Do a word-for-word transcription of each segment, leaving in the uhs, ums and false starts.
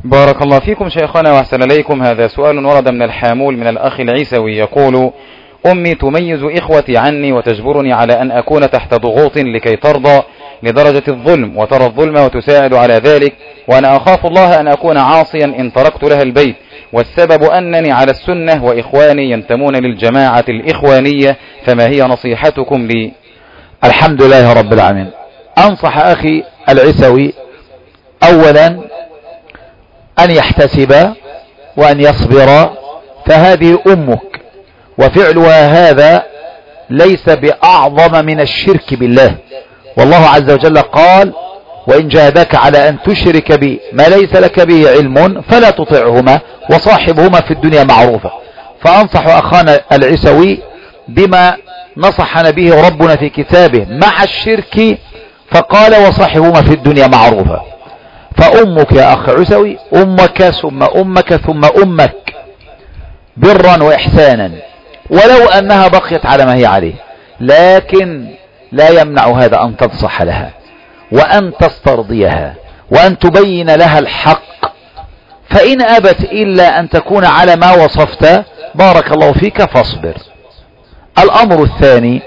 بارك الله فيكم شيخنا وأحسن إليكم. هذا سؤال ورد من الحامول من الأخ العيسوي يقول: أمي تميز إخوتي عني وتجبرني على أن أكون تحت ضغوط لكي ترضى لدرجة الظلم وترى الظلم وتساعد على ذلك، وأنا أخاف الله أن أكون عاصيا إن تركت لها البيت، والسبب أنني على السنة وإخواني ينتمون للجماعة الإخوانية، فما هي نصيحتكم لي؟ الحمد لله رب العالمين. أنصح أخي العيسوي أولا أن يحتسب وأن يصبر، فهذه أمك، وفعلها هذا ليس بأعظم من الشرك بالله، والله عز وجل قال: وإن جاهداك على أن تشرك بي ما ليس لك به علم فلا تطعهما وصاحبهما في الدنيا معروفا. فأنصح أخانا العيسوي بما نصحنا به ربنا في كتابه مع الشرك، فقال: وصاحبهما في الدنيا معروفا. فأمك يا أخ عيسوي أمك ثم أمك ثم أمك برا وإحسانا، ولو أنها بقيت على ما هي عليه، لكن لا يمنع هذا أن تنصح لها وأن تسترضيها وأن تبين لها الحق، فإن أبت إلا أن تكون على ما وصفت بارك الله فيك فاصبر. الأمر الثاني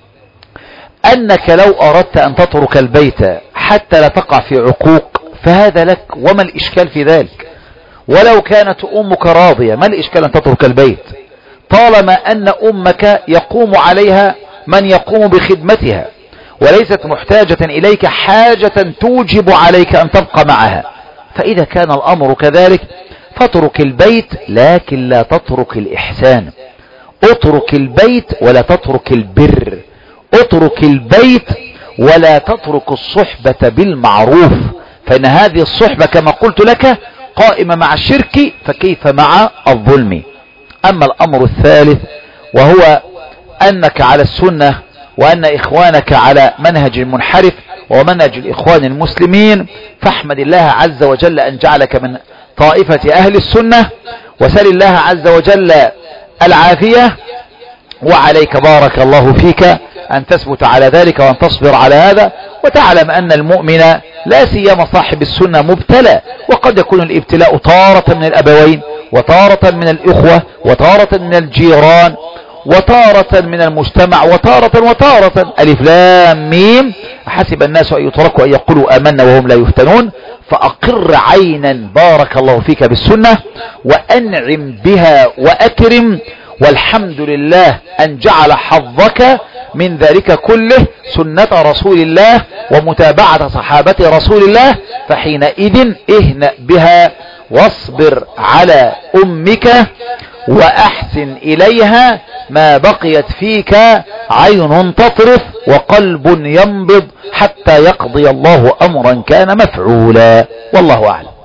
أنك لو أردت أن تترك البيت حتى لا تقع في عقوق فهذا لك، وما الإشكال في ذلك؟ ولو كانت أمك راضية ما الإشكال أن تترك البيت طالما أن أمك يقوم عليها من يقوم بخدمتها، وليست محتاجة إليك حاجة توجب عليك أن تبقى معها. فإذا كان الأمر كذلك فاترك البيت، لكن لا تترك الإحسان. اترك البيت ولا تترك البر، اترك البيت ولا تترك الصحبة بالمعروف، فإن هذه الصحبة كما قلت لك قائمة مع الشرك، فكيف مع الظلم؟ أما الأمر الثالث وهو أنك على السنة وأن إخوانك على منهج منحرف ومنهج الإخوان المسلمين، فاحمد الله عز وجل أن جعلك من طائفة أهل السنة، وسل الله عز وجل العافية، وعليك بارك الله فيك أن تثبت على ذلك وأن تصبر على هذا، وتعلم أن المؤمن لا سيما صاحب السنة مبتلى، وقد يكون الابتلاء تارة من الأبوين وتارة من الإخوة وتارة من الجيران وتارة من المجتمع وتارة وتارة. ألف لام ميم، حسب الناس أن يتركوا أن يقولوا آمنا وهم لا يفتنون. فأقر عينا بارك الله فيك بالسنة وأنعم بها وأكرم، والحمد لله أن جعل حظك من ذلك كله سنة رسول الله ومتابعة صحابة رسول الله، فحينئذ اهنأ بها واصبر على أمك وأحسن إليها ما بقيت فيك عين تطرف وقلب ينبض حتى يقضي الله أمرا كان مفعولا، والله أعلم.